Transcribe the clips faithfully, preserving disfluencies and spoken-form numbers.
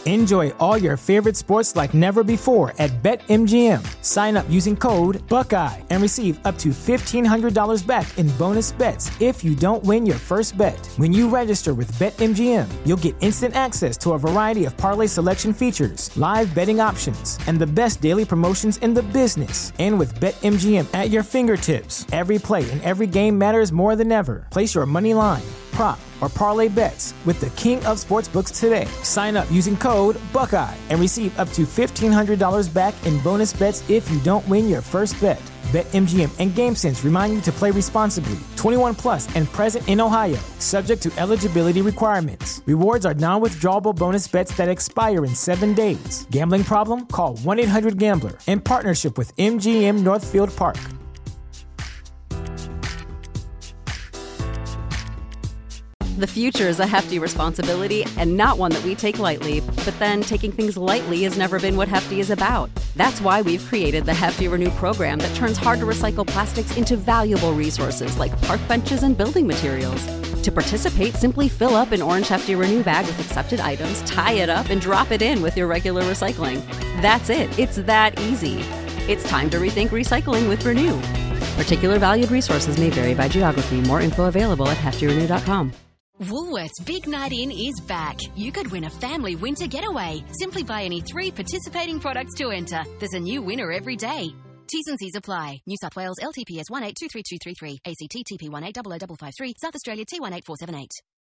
Enjoy all your favorite sports like never before at BetMGM. Sign up using code Buckeye and receive up to fifteen hundred dollars back in bonus bets if you don't win your first bet. When you register with BetMGM, you'll get instant access to a variety of parlay selection features, live betting options, and the best daily promotions in the business. And with BetMGM at your fingertips, every play and every game matters more than ever. Place your money line, prop, or parlay bets with the king of sportsbooks today. Sign up using code Buckeye and receive up to fifteen hundred dollars back in bonus bets if you don't win your first bet. BetMGM and GameSense remind you to play responsibly. twenty-one plus and present in Ohio, subject to eligibility requirements. Rewards are non-withdrawable bonus bets that expire in seven days. Gambling problem? Call one eight hundred gambler in partnership with M G M Northfield Park. The future is a hefty responsibility and not one that we take lightly. But then taking things lightly has never been what Hefty is about. That's why we've created the Hefty Renew program that turns hard-to-recycle plastics into valuable resources like park benches and building materials. To participate, simply fill up an orange Hefty Renew bag with accepted items, tie it up, and drop it in with your regular recycling. That's it. It's that easy. It's time to rethink recycling with Renew. Particular valued resources may vary by geography. More info available at hefty renew dot com. Woolworths Big Night In is back. You could win a family winter getaway. Simply buy any three participating products to enter. There's a new winner every day. T's and C's apply. New South Wales L T P S one eight two three two three three. A C T T P one eight zero zero five five three. South Australia T one eight four seven eight.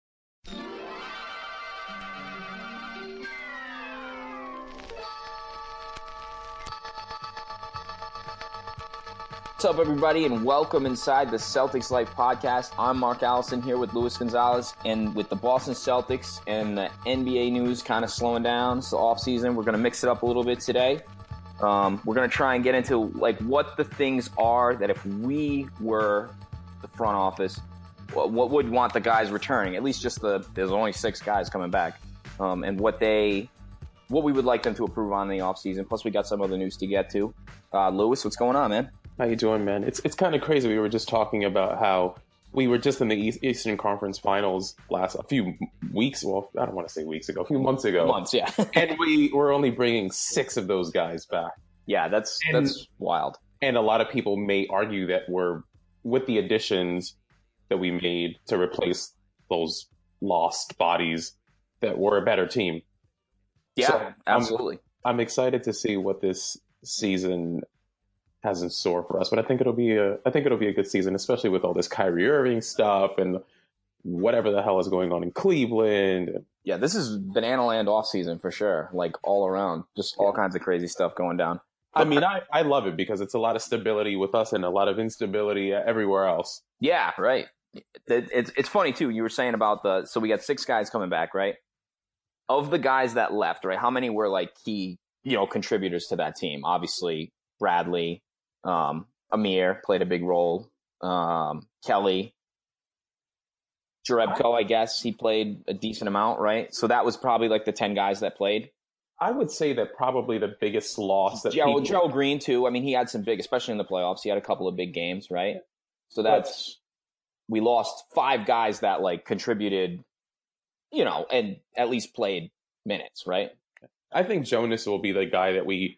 What's up, everybody, and welcome inside the Celtics Life podcast. I'm Mark Allison here with Luis Gonzalez, and with the Boston Celtics and the N B A news kind of slowing down, it's the offseason, we're going to mix it up a little bit today. Um, we're going to try and get into like what the things are that if we were the front office, what would want the guys returning, at least just the, there's only six guys coming back, um, and what they, what we would like them to improve on in the offseason. Plus, we got some other news to get to. Uh, Luis, what's going on, man? How you doing, man? It's it's kind of crazy. We were just talking about how we were just in the East, Eastern Conference Finals last a few weeks. Well, I don't want to say weeks ago, a few months ago. Months, yeah. And we were only bringing six of those guys back. Yeah, that's and, that's wild. And a lot of people may argue that we're with the additions that we made to replace those lost bodies that we're a better team. Yeah, so absolutely. I'm, I'm excited to see what this season has in store for us, but I think it'll be a I think it'll be a good season, especially with all this Kyrie Irving stuff and whatever the hell is going on in Cleveland. Yeah, this is banana land off season for sure, like all around, just all yeah. kinds of crazy stuff going down. I mean, I, I love it because it's a lot of stability with us and a lot of instability everywhere else. Yeah, right. It, it's it's funny too. You were saying about the so we got six guys coming back, right? Of the guys that left, right? How many were like key, you know, contributors to that team? Obviously, Bradley. Um, Amir played a big role. Um, Kelly, Jerebko, I guess he played a decent amount, right? So that was probably like the ten guys that played. I would say that probably the biggest loss that Joe, people... Joe Green too. I mean, he had some big, especially in the playoffs. He had a couple of big games, right? So that's we lost five guys that like contributed, you know, and at least played minutes, right? I think Jonas will be the guy that we.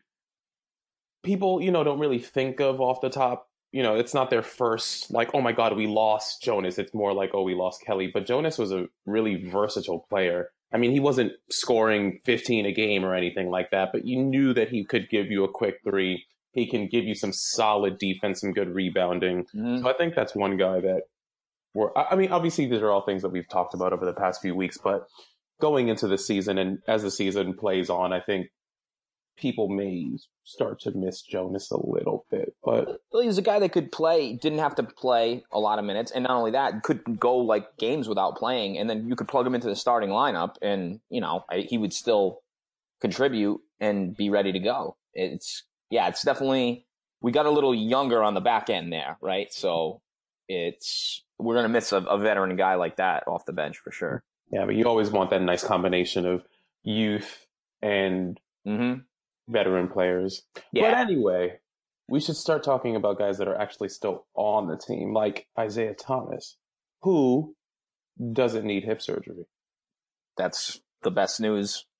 People, you know, don't really think of off the top. You know, it's not their first, like, oh my God, we lost Jonas. It's more like, oh, we lost Kelly. But Jonas was a really versatile player. I mean, he wasn't scoring fifteen a game or anything like that, but you knew that he could give you a quick three. He can give you some solid defense, some good rebounding. Mm-hmm. So I think that's one guy that we're, I mean, obviously, these are all things that we've talked about over the past few weeks, but going into the season and as the season plays on, I think people may start to miss Jonas a little bit, but well, he was a guy that could play, didn't have to play a lot of minutes, and not only that, could go like games without playing, and then you could plug him into the starting lineup, and you know he would still contribute and be ready to go. It's yeah, it's definitely we got a little younger on the back end there, right? So it's we're gonna miss a, a veteran guy like that off the bench for sure. Yeah, but you always want that nice combination of youth and mm-hmm. veteran players. Yeah. But anyway, we should start talking about guys that are actually still on the team, like Isaiah Thomas, who doesn't need hip surgery. That's the best news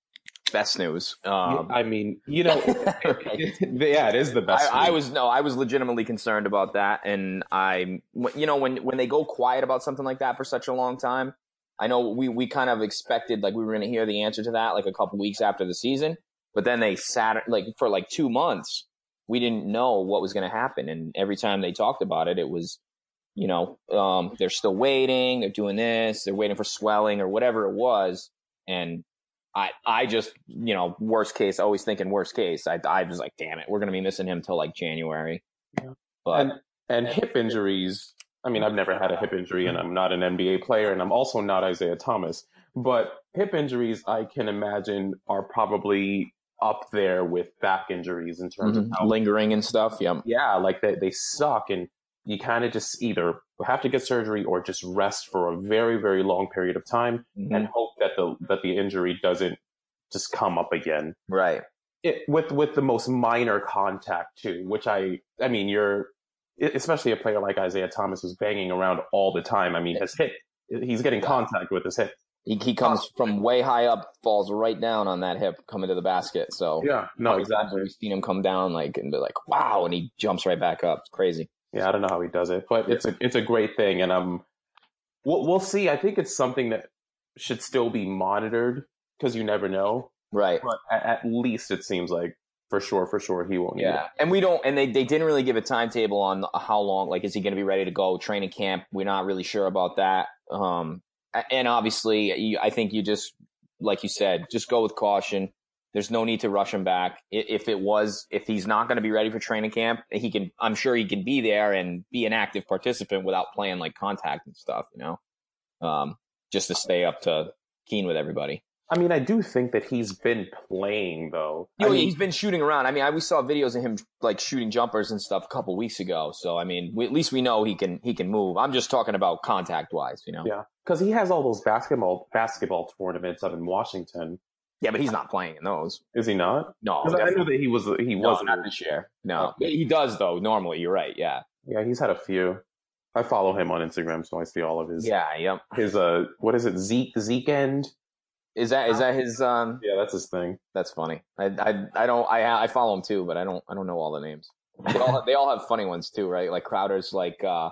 best news. Um, I mean, you know, yeah, it is the best. I, I was no, I was legitimately concerned about that, and I, you know, when when they go quiet about something like that for such a long time, I know we we kind of expected like we were going to hear the answer to that like a couple weeks after the season, but then they sat like for like two months, we didn't know what was going to happen, and every time they talked about it, it was, you know, um, they're still waiting, they're doing this, they're waiting for swelling or whatever it was, and. I, I just, you know, worst case, always thinking worst case. I, I was like, damn it, we're going to be missing him till like January. Yeah. But and, and hip injuries, I mean, I've never had a hip injury and I'm not an N B A player and I'm also not Isaiah Thomas. But hip injuries, I can imagine, are probably up there with back injuries in terms mm-hmm. of how, lingering and stuff. Yeah. Yeah, like they, they suck. And you kind of just either have to get surgery or just rest for a very, very long period of time mm-hmm. and hope that the that the injury doesn't just come up again. Right. It, with with the most minor contact too, which I I mean, you're especially a player like Isaiah Thomas who's banging around all the time. I mean, his hip, he's getting contact with his hip. He, he comes from way high up, falls right down on that hip coming to the basket. So yeah, no, exactly. We've seen him come down like and be like, wow, and he jumps right back up. It's crazy. Yeah, I don't know how he does it, but it's a it's a great thing, and um, we'll we'll see. I think it's something that should still be monitored because you never know, right? But at, at least it seems like for sure, for sure, he won't. Yeah, and we don't, and they, they didn't really give a timetable on how long. Like, is he going to be ready to go training camp? We're not really sure about that. Um, and obviously, you, I think you just, like you said, just go with caution. There's no need to rush him back. If it was, if he's not going to be ready for training camp, he can, I'm sure he can be there and be an active participant without playing like contact and stuff, you know, um, just to stay up to keen with everybody. I mean, I do think that he's been playing though. You know, I mean, he's been shooting around. I mean, I, we saw videos of him like shooting jumpers and stuff a couple weeks ago. So, I mean, we, at least we know he can, he can move. I'm just talking about contact wise, you know? Yeah. Cause he has all those basketball, basketball tournaments up in Washington. Yeah, but he's not playing in those. Is he not? No, I know that he was. He no, wasn't not this year. No, okay. He does though. Normally, you're right. Yeah. Yeah, he's had a few. I follow him on Instagram, so I see all of his. Yeah. Yep. His uh, what is it? Zeke Zeke end. Is that is that his? Um, yeah, that's his thing. That's funny. I I I don't I I follow him too, but I don't I don't know all the names. They all they all have funny ones too, right? Like Crowder's like uh,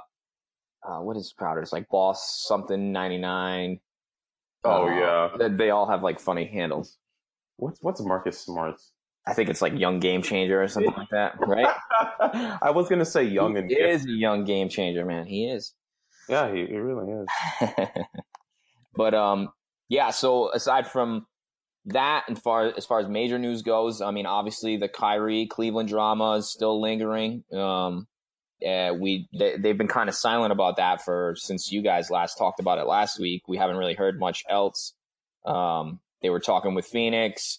uh what is Crowder's like Boss something ninety-nine. Oh uh, yeah. They, they all have like funny handles. What's what's Marcus Smart's? I think it's like Young Game Changer or something like that, right? I was gonna say Young he and He is a young game changer, man. He is. Yeah, he, he really is. But um, yeah. So aside from that, and far as far as major news goes, I mean, obviously the Kyrie Cleveland drama is still lingering. Um, uh, we they, they've been kind of silent about that for since you guys last talked about it last week. We haven't really heard much else. Um. They were talking with Phoenix,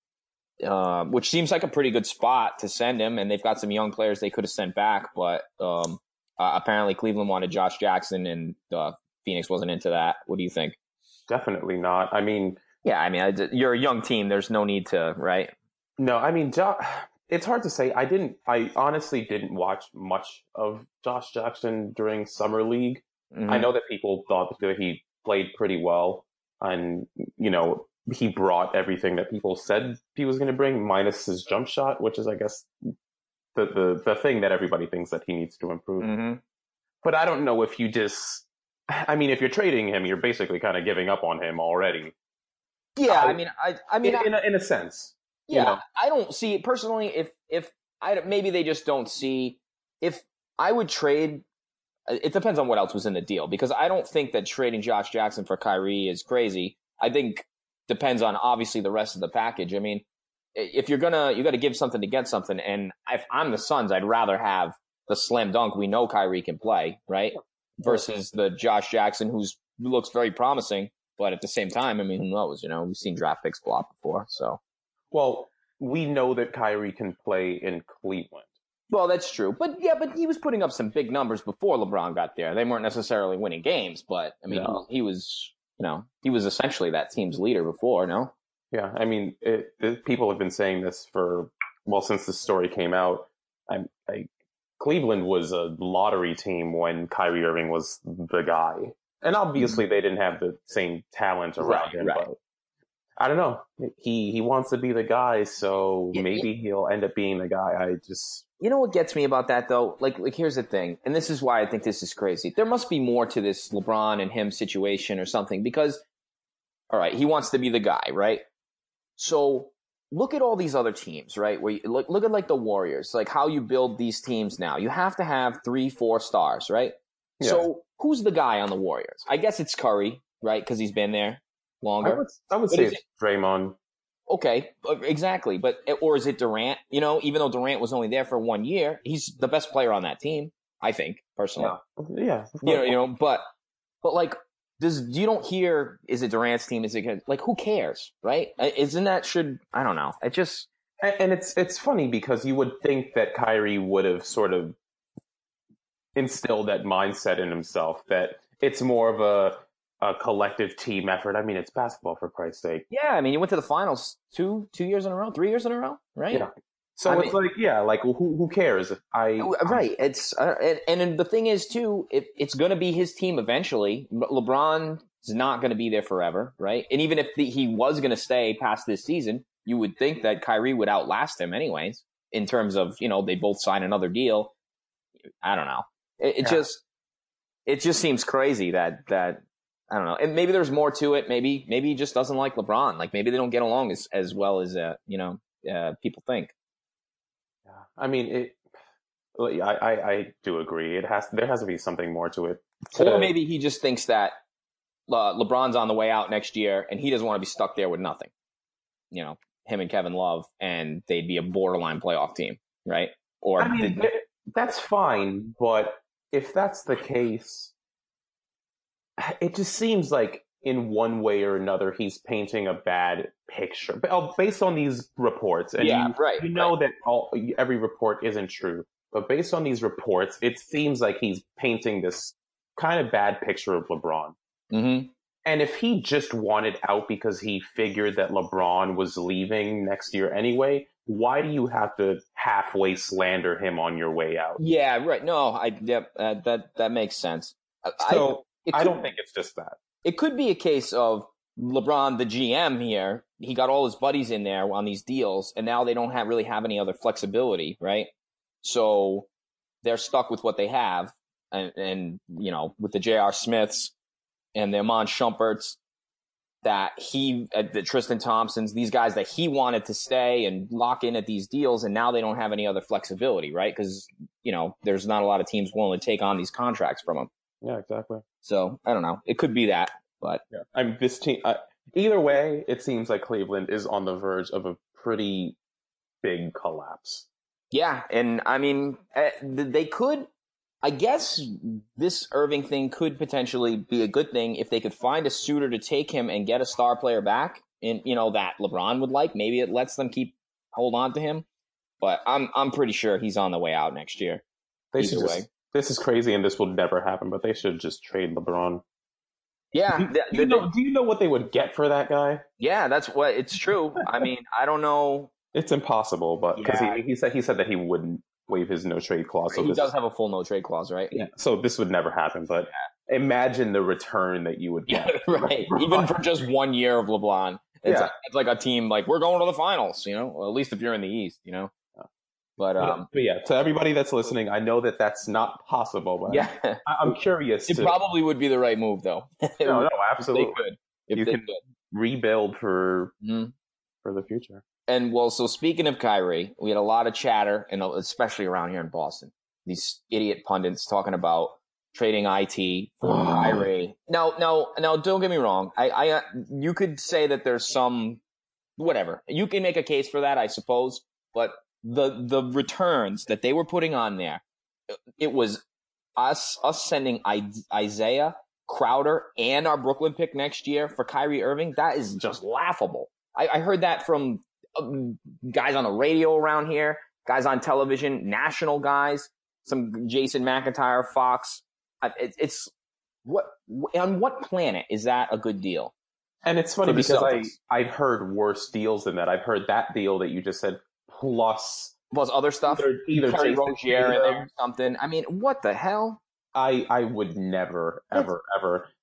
uh, which seems like a pretty good spot to send him. And they've got some young players they could have sent back. But um, uh, apparently Cleveland wanted Josh Jackson and uh, Phoenix wasn't into that. What do you think? Definitely not. I mean, yeah, I mean, I, you're a young team. There's no need to, right? No, I mean, jo- it's hard to say. I didn't, I honestly didn't watch much of Josh Jackson during Summer League. Mm-hmm. I know that people thought that he played pretty well and, you know, he brought everything that people said he was going to bring, minus his jump shot, which is, I guess, the the, the thing that everybody thinks that he needs to improve. Mm-hmm. But I don't know if you just, I mean, if you're trading him, you're basically kind of giving up on him already. Yeah, I, I mean, I, I mean, in, I, in, a, in a sense. Yeah, you know? I don't see it personally. If if I maybe they just don't see if I would trade. It depends on what else was in the deal because I don't think that trading Josh Jackson for Kyrie is crazy. I think. Depends on obviously the rest of the package. I mean, if you're gonna, you got to give something to get something. And if I'm the Suns, I'd rather have the slam dunk. We know Kyrie can play, right? Versus the Josh Jackson, who's who looks very promising, but at the same time, I mean, who knows? You know, we've seen draft picks flop before. So, well, we know that Kyrie can play in Cleveland. Well, that's true, but yeah, but he was putting up some big numbers before LeBron got there. They weren't necessarily winning games, but I mean, no. he, he was. You know, he was essentially that team's leader before, no? Yeah, I mean, it, it, people have been saying this for, well, since this story came out. I, I, Cleveland was a lottery team when Kyrie Irving was the guy. And obviously mm-hmm. they didn't have the same talent around right, him. Right. But I don't know. He he wants to be the guy, so Yeah, maybe yeah. he'll end up being the guy. I just You know what gets me about that though? Like, like here's the thing, and this is why I think this is crazy. There must be more to this LeBron and him situation or something because, all right, he wants to be the guy, right? So look at all these other teams, right? Where you, look look at like the Warriors, like how you build these teams now. You have to have three, four stars, right? Yeah. So who's the guy on the Warriors? I guess it's Curry, right? Because he's been there longer. I would I would But say is it's Draymond. Okay, exactly. But or is it Durant? You know, even though Durant was only there for one year, he's the best player on that team, I think, personally. Yeah, yeah. You know, you know, but but like, does you don't hear? Is it Durant's team? Is it like who cares, right? Isn't that should I don't know. It just And, and it's it's funny because you would think that Kyrie would have sort of instilled that mindset in himself that it's more of a a collective team effort. I mean, it's basketball for Christ's sake. yeah. I mean, you went to the finals two two years in a row, three years in a row, right? Yeah. So I it's mean- like, yeah, like who who cares? I Right. It's uh, and, and the thing is too, it, it's going to be his team eventually. But LeBron is not going to be there forever, right? And even if the, he was going to stay past this season, you would think that Kyrie would outlast him, anyways. In terms of you know they both sign another deal. I don't know. It, it Yeah. just it just seems crazy that that I don't know. And maybe there's more to it. Maybe maybe he just doesn't like LeBron. Like maybe they don't get along as as well as uh, you know uh, people think. I mean, it. I, I I do agree. It has there has to be something more to it. Or To- maybe he just thinks that uh, LeBron's on the way out next year, and he doesn't want to be stuck there with nothing. You know, him and Kevin Love, and they'd be a borderline playoff team, right? Or I mean, the- that's fine, but if that's the case, it just seems like in one way or another he's painting a bad picture. But oh, based on these reports, and Yeah, you, right, you know right. that all every report isn't true, but based on these reports, it seems like he's painting this kind of bad picture of LeBron. Mhm. And if he just wanted out because he figured that LeBron was leaving next year anyway, why do you have to halfway slander him on your way out? Yeah, right. No, I yep, uh, that that makes sense. I- So it I could- don't think it's just that. It could be a case of LeBron, the G M here. He got all his buddies in there on these deals, and now they don't have really have any other flexibility, right? So they're stuck with what they have, and, and you know, with the J R. Smiths and the Amon Shumperts, that he, uh, the Tristan Thompsons, these guys that he wanted to stay and lock in at these deals, and now they don't have any other flexibility, right? Because you know, there's not a lot of teams willing to take on these contracts from him. Yeah, exactly. So I don't know. It could be that, but Yeah, I mean, this team. Uh, either way, it seems like Cleveland is on the verge of a pretty big collapse. yeah. And I mean, eh, they could. I guess this Irving thing could potentially be a good thing if they could find a suitor to take him and get a star player back, and you know that LeBron would like. Maybe it lets them keep hold on to him. But I'm I'm pretty sure he's on the way out next year. They Either should just, way. This is crazy, and this will never happen. But they should just trade LeBron. Yeah, Do, th- do you th- know? Do you know what they would get for that guy? yeah, that's what it's true. I mean, I don't know. It's impossible, but because Yeah. he, he said he said that he wouldn't waive his no trade clause. So He this, does have a full no trade clause, right? yeah, so this would never happen. But imagine the return that you would Yeah, get. right. Even for just one year of LeBron, it's, Yeah. it's like a team like we're going to the finals. You know, well, at least if you're in the East, you know. But But, um, but yeah, to everybody that's listening, I know that that's not possible. But yeah, I, I'm curious. it to, probably would be the right move, though. no, no, If absolutely. they could. If You they can- could. rebuild for Mhm. for the future. And well, so speaking of Kyrie, we had a lot of chatter, and especially around here in Boston, these idiot pundits talking about trading I T for Kyrie. Now, now, now, don't get me wrong. I, I, uh, you could say that there's some, whatever. You can make a case for that, I suppose. But the the returns that they were putting on there, it was us us sending I, Isaiah Crowder and our Brooklyn pick next year for Kyrie Irving. That is just laughable. I, I heard that from um, guys on the radio around here, guys on television, national guys, some Jason McIntyre, Fox. I- It, it's what on what planet is that a good deal? And it's funny For the because I Celtics. I've heard worse deals than that. I've heard that deal that you just said plus Plus other stuff, either, either Terry Jason Rozier in Tatum. there or something. I mean, what the hell? I I would never ever ever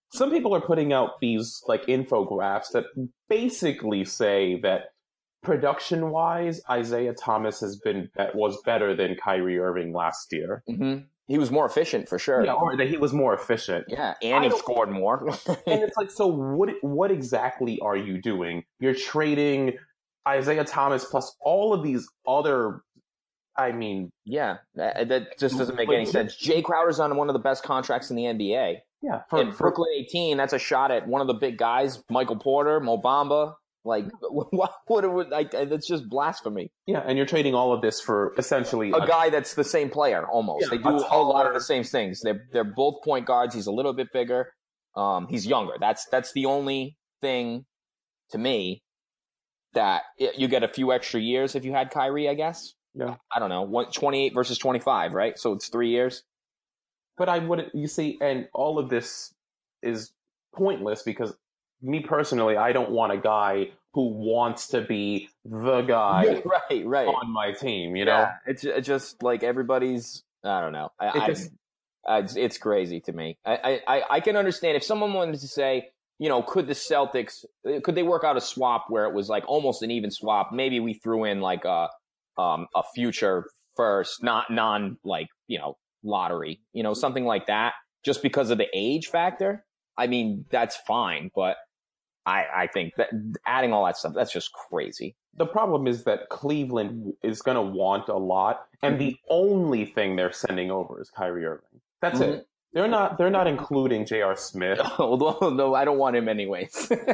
some people are putting out these like infographics that basically say that production-wise, Isaiah Thomas has been was better than Kyrie Irving last year. Mm-hmm. He was more efficient for sure. Yeah, or that he was more efficient. Yeah, and he scored more. And it's like, so what? What exactly are you doing? You're trading Isaiah Thomas plus all of these other. I mean, yeah, that, that just doesn't make any sense. Jay Crowder's on one of the best contracts in the N B A. Yeah, for, and Brooklyn eighteen, that's a shot at one of the big guys, Michael Porter, Mo Bamba. Like, what, what would, like, that's just blasphemy. Yeah, and you're trading all of this for essentially a, a guy that's the same player, almost. Yeah, they do a, a lot of the same things. They're, they're both point guards. He's a little bit bigger. Um, he's younger. That's, that's the only thing, to me, that it, you get a few extra years if you had Kyrie, I guess. Yeah. I don't know, what, twenty-eight versus twenty-five, right? So it's three years. But I wouldn't, you see, and all of this is pointless because me personally, I don't want a guy who wants to be the guy right, right. on my team, you know? Yeah, it's, it's just like everybody's, I don't know. I, it just, I, it's, it's crazy to me. I, I, I can understand if someone wanted to say, you know, could the Celtics, could they work out a swap where it was like almost an even swap? Maybe we threw in like a, um, a future first, not non like, you know, lottery, you know, something like that, just because of the age factor. I mean, that's fine, but I, I think that adding all that stuff, that's just crazy. The problem is that Cleveland is going to want a lot, and the only thing they're sending over is Kyrie Irving. That's mm-hmm. it. They're not. They're not including J R. Smith. Although, no, I don't want him anyways. but,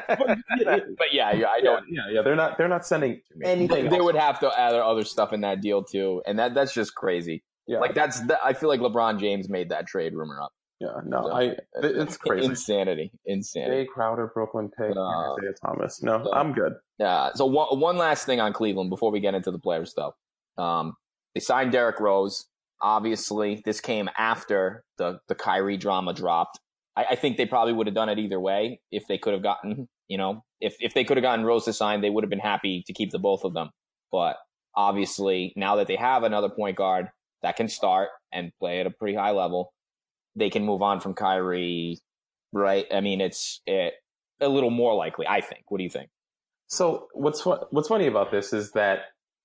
but yeah, yeah, I don't. Yeah, yeah, they're not. They're not sending anything. They else. Would have to add other stuff in that deal too, and that that's just crazy. Yeah. Like that's. The, I feel like LeBron James made that trade rumor up. Yeah, no, so, I. It's crazy. Insanity, insanity. Jay Crowder, Brooklyn pick, uh, Isaiah Thomas. No, so, I'm good. Yeah. So one one last thing on Cleveland before we get into the player stuff. Um, they signed Derrick Rose. Obviously, this came after the the Kyrie drama dropped. I, I think they probably would have done it either way if they could have gotten, you know, if if they could have gotten Rose to sign, they would have been happy to keep the both of them. But obviously, now that they have another point guard that can start and play at a pretty high level, they can move on from Kyrie, right? I mean, it's it, a little more likely, I think. What do you think? So what's what's funny about this is that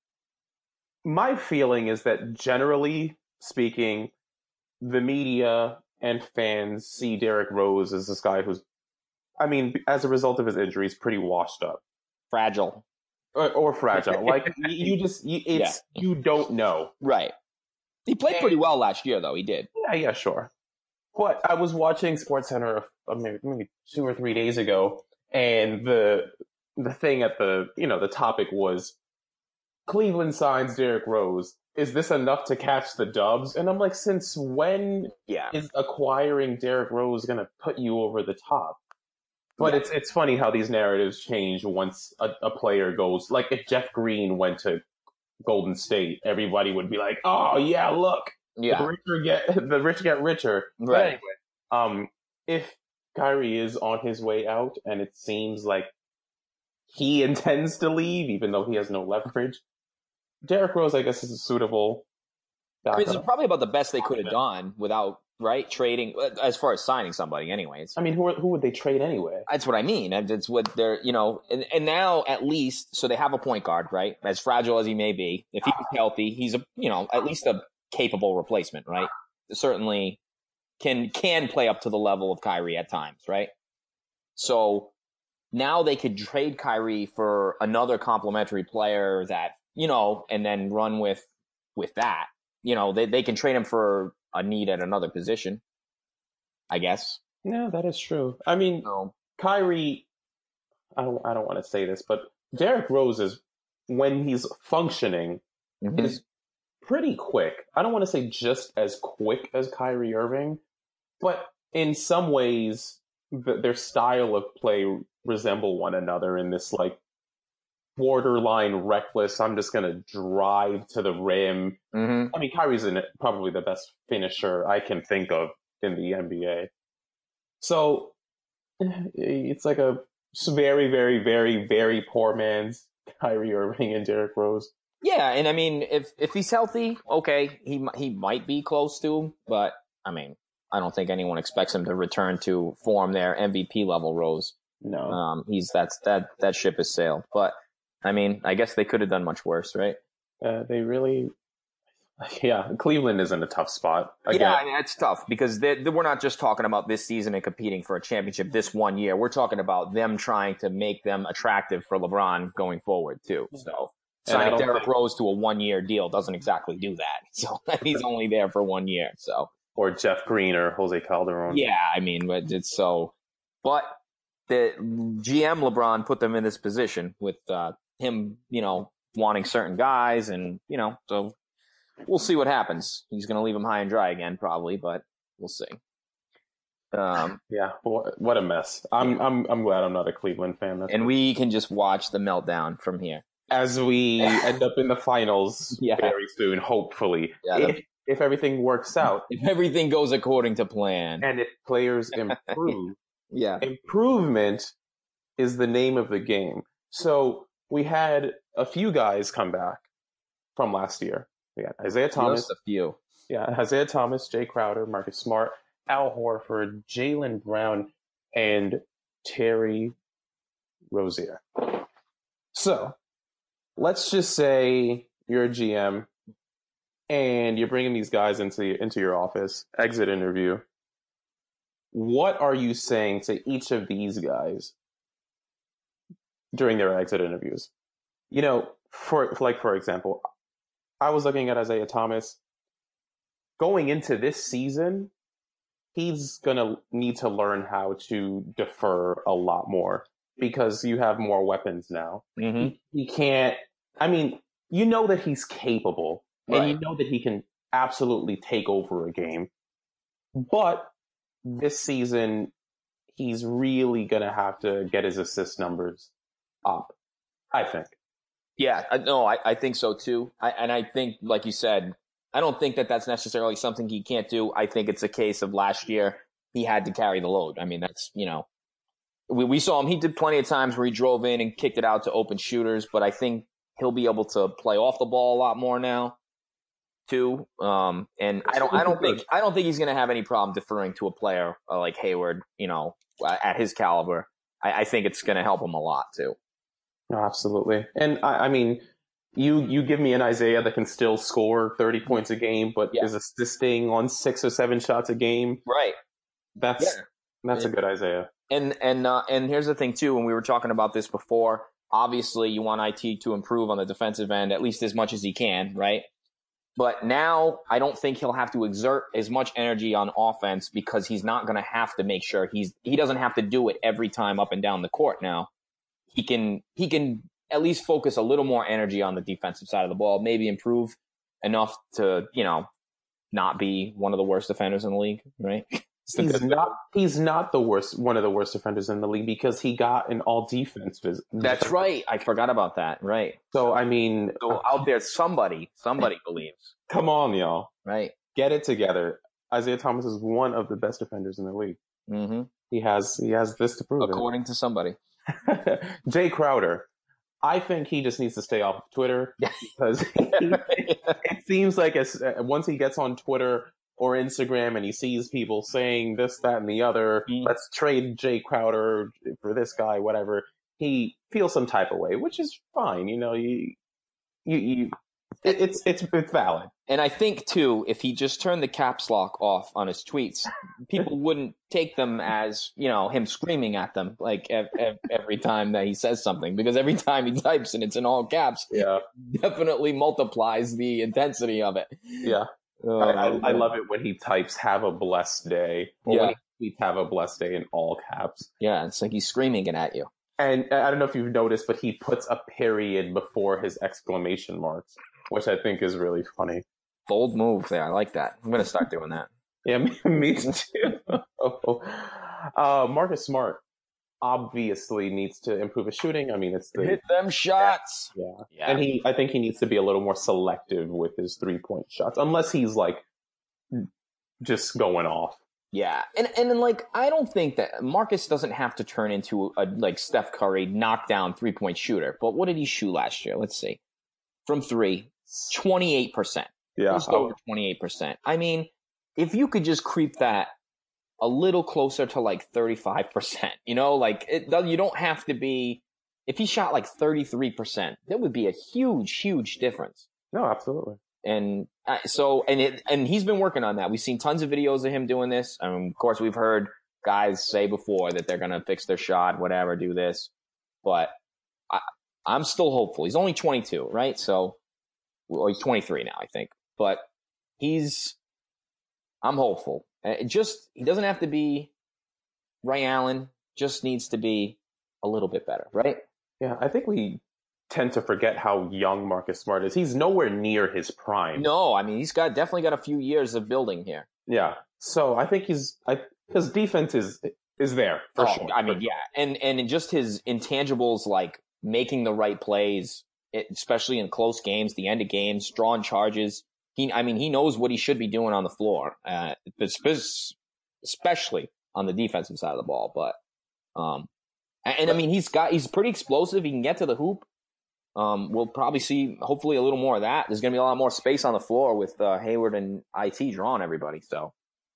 my feeling is that generally speaking, the media and fans see Derrick Rose as this guy who's, I mean, as a result of his injuries, pretty washed up. Fragile. Or, or fragile. Like, you just, you, it's, yeah. you don't know. Right. He played and, pretty well last year, though. He did. Yeah, yeah, sure. But I was watching SportsCenter uh, maybe, maybe two or three days ago, and the the thing at the, you know, the topic was, Cleveland signs Derrick Rose. Is this enough to catch the Dubs? And I'm like, since when yeah. is acquiring Derrick Rose going to put you over the top? But yeah. it's it's funny how these narratives change once a, a player goes. Like if Jeff Green went to Golden State, everybody would be like, "Oh yeah, look, yeah. the richer get the rich get richer." Right. But anyway, um, if Kyrie is on his way out, and it seems like he intends to leave, even though he has no leverage, Derrick Rose, I guess, is a suitable. I mean, it's probably about the best they could have done without, right, trading, as far as signing somebody anyways. I mean, who who would they trade anyway? That's what I mean. It's what they're, you know, and, and now at least, so they have a point guard, right? As fragile as he may be, if he's healthy, he's a, you know, at least a capable replacement, right? Certainly can can play up to the level of Kyrie at times, right? So now they could trade Kyrie for another complementary player that, you know, and then run with with that. You know, they they can trade him for a need at another position, I guess. Yeah, that is true. I mean, so, Kyrie, I don't, I don't want to say this, but Derrick Rose is, when he's functioning, mm-hmm. is pretty quick. I don't want to say just as quick as Kyrie Irving, but in some ways, th- their style of play resemble one another in this, like, borderline reckless, I'm just going to drive to the rim. Mm-hmm. I mean, Kyrie's in it, probably the best finisher I can think of in the N B A. So it's like a very, very, very, very poor man's Kyrie Irving and Derrick Rose. Yeah, and I mean, if if he's healthy, okay, he he might be close to him, but I mean, I don't think anyone expects him to return to form their M V P level Rose. No, um, he's that's that that ship has sailed. But I mean, I guess they could have done much worse, right? uh, they really. Yeah, Cleveland is in a tough spot. Again. Yeah, I mean, it's tough because they, they, we're not just talking about this season and competing for a championship this one year. We're talking about them trying to make them attractive for LeBron going forward, too. So signing Derrick think... Rose to a one-year deal doesn't exactly do that. So he's only there for one year. So Or Jeff Green or Jose Calderon. Yeah, I mean, but it's so. But the G M LeBron put them in this position with uh, him, you know, wanting certain guys and, you know, so. We'll see what happens. He's going to leave him high and dry again, probably, but we'll see. Um, yeah, what a mess. I'm I'm I'm glad I'm not a Cleveland fan. That's and it. We can just watch the meltdown from here as we end up in the finals yeah. very soon, hopefully. Yeah, if, if everything works out, if everything goes according to plan, and if players improve, yeah, improvement is the name of the game. So we had a few guys come back from last year. We got Isaiah Thomas. Just a few. Yeah, Isaiah Thomas, Jay Crowder, Marcus Smart, Al Horford, Jaylen Brown, and Terry Rozier. So, let's just say you're a G M and you're bringing these guys into, into your office, exit interview. What are you saying to each of these guys during their exit interviews? You know, for like, for example, I was looking at Isaiah Thomas. Going into this season, he's going to need to learn how to defer a lot more because you have more weapons now. Mm-hmm. He, he can't, I mean, you know that he's capable right. and you know that he can absolutely take over a game. But this season, he's really going to have to get his assist numbers up, I think. Yeah, no, I, I think so too. I, and I think, like you said, I don't think that that's necessarily something he can't do. I think it's a case of last year he had to carry the load. I mean, that's, you know, we, we saw him. He did plenty of times where he drove in and kicked it out to open shooters, but I think he'll be able to play off the ball a lot more now too. Um, and I don't, I don't think, I don't think he's going to have any problem deferring to a player uh, like Hayward, you know, at his caliber. I, I think it's going to help him a lot too. No, absolutely. And I, I mean, you you give me an Isaiah that can still score thirty points a game, but yeah. is assisting on six or seven shots a game. Right. That's yeah. that's yeah. a good Isaiah. And and uh, and here's the thing too. When we were talking about this before, obviously you want I T to improve on the defensive end at least as much as he can, right? But now I don't think he'll have to exert as much energy on offense because he's not going to have to make sure he's he doesn't have to do it every time up and down the court now. He can he can at least focus a little more energy on the defensive side of the ball, maybe improve enough to, you know, not be one of the worst defenders in the league, right? He's not he's not the worst one of the worst defenders in the league because he got an all defense visit. That's right. I forgot about that. Right. So I mean so out there somebody somebody believes. Come on, y'all. Right. Get it together. Isaiah Thomas is one of the best defenders in the league. Mm-hmm. He has he has this to prove. According it. to somebody. Jay Crowder, I think he just needs to stay off of Twitter because he, it seems like as, uh, once he gets on Twitter or Instagram and he sees people saying this, that, and the other, mm. let's trade Jay Crowder for this guy, whatever, he feels some type of way, which is fine. You know, you, you, you it, it's, it's, it's valid. And I think, too, if he just turned the caps lock off on his tweets, people wouldn't take them as, you know, him screaming at them like ev- ev- every time that he says something. Because every time he types and it's in all caps, yeah, definitely multiplies the intensity of it. Yeah. Uh, I, I, I love it when he types, have a blessed day. Or yeah. when he tweets, have a blessed day in all caps. Yeah, it's like he's screaming it at you. And I don't know if you've noticed, but he puts a period before his exclamation marks, which I think is really funny. Bold move there. I like that. I'm going to start doing that. Yeah, me, me too. uh, Marcus Smart obviously needs to improve his shooting. I mean, it's the hit them shots. Yeah. yeah. And he, I think he needs to be a little more selective with his three point shots, unless he's like just going off. Yeah. And, and then like, I don't think that Marcus doesn't have to turn into a like Steph Curry knockdown three point shooter. But what did he shoot last year? Let's see. From three, twenty-eight percent. Yeah. Just over twenty-eight percent. I mean, if you could just creep that a little closer to like thirty-five percent. You know, like it, you don't have to be, if he shot like thirty-three percent, that would be a huge, huge difference. No, absolutely. And uh, so, and it, and he's been working on that. We've seen tons of videos of him doing this. Um, of course, we've heard guys say before that they're going to fix their shot, whatever, do this. But I, I'm still hopeful. He's only twenty-two, right? So, well, he's twenty-three now, I think. But he's, I'm hopeful. It just, he doesn't have to be Ray Allen, just needs to be a little bit better, right? Yeah, I think we tend to forget how young Marcus Smart is. He's nowhere near his prime. No, I mean, he's got definitely got a few years of building here. Yeah. So I think he's, I, his defense is, is there for oh, sure. I mean, yeah. And, and just his intangibles, like making the right plays, especially in close games, the end of games, drawing charges. He, I mean, he knows what he should be doing on the floor, uh, especially on the defensive side of the ball. But, um, and, and I mean, he's got, he's pretty explosive. He can get to the hoop. Um, we'll probably see hopefully a little more of that. There's going to be a lot more space on the floor with uh, Hayward and I T drawing everybody. So,